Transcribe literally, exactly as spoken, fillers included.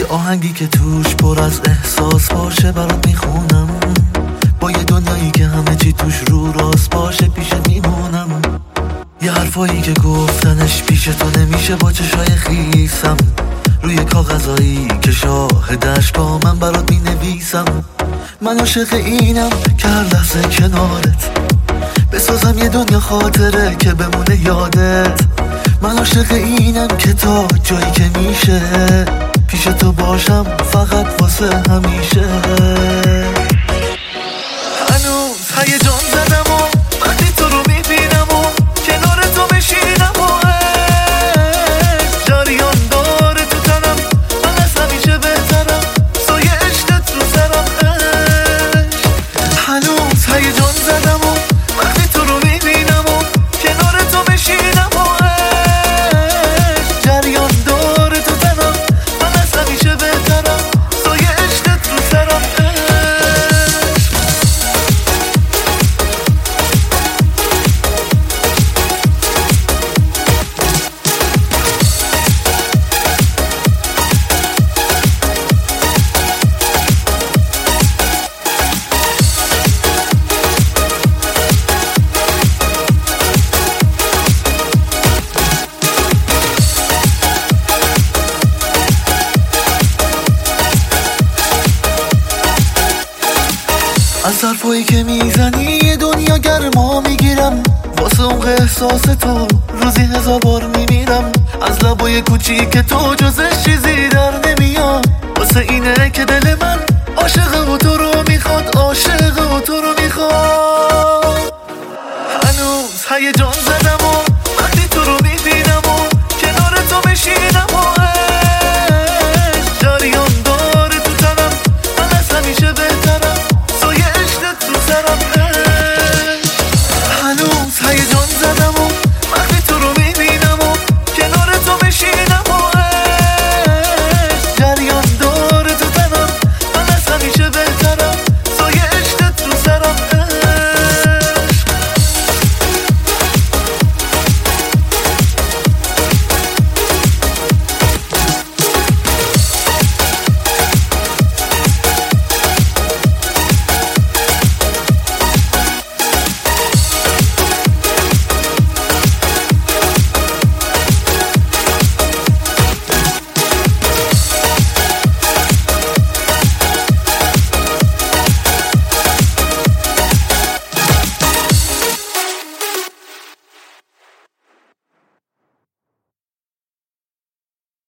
یه آهنگی که توش پر از احساس باشه برات میخونم، با یه دنیایی که همه چی توش رو راست باشه پیش میمونم. یه حرفایی که گفتنش پیش تو نمیشه با چشای خیسم، روی کاغذایی که شاهدش با من برات مینویسم. من عاشق اینم که هر لحظه کنارت بسازم یه دنیا خاطره که بمونه یادت. من عاشق اینم که تا جایی که میشه پیش تو باشم فقط واسه همیشه. هنوز هیجان زدم و وقتی تو رو میبینم و کنار تو بشینم و جریان داره تو تنم، من از همیشه بهترم سایه عشقت رو سرم. هنوز هیجان زدم و وقتی تو رو میبینم و کنار تو بشینم و جریان داره تو تنم، من از همیشه بهترم سایه عشقت رو سرم. از حرفایی که میزنی یه دنیا گرما میگیرم، واسه عمق احساس تو روزی هزار بار میمیرم. از لبای کوچیک تو جزش چیزی در نمیاد، واسه اینه که دل